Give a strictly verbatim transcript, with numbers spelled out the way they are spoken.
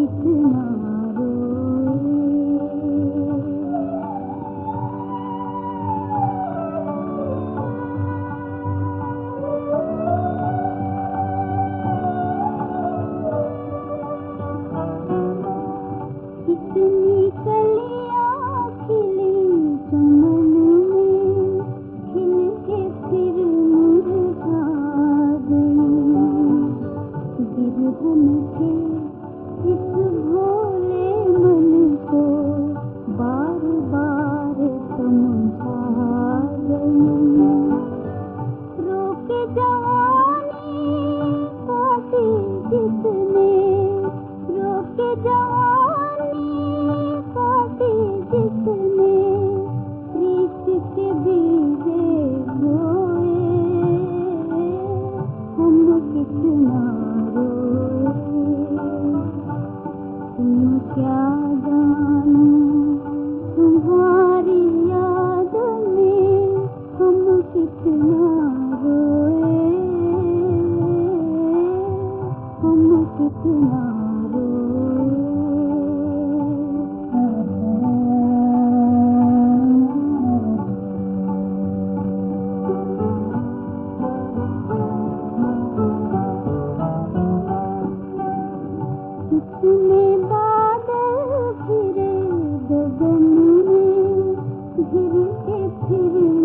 कितना कितनी कलियां खिली चमन में, खिल के फिर मुरझा गई। बिरहन के इस भोले मन को बार बार समझा गई। रोके जवानी काटी जिसने, रोके जवानी काटी जिसने, प्रीत के बीजे बोए, हम कितना रोए। तुम क्या जानो तुम्हारी याद में हम कितना रोए, हम कितना कितने बादल घिरे गगन में, घिर के फिर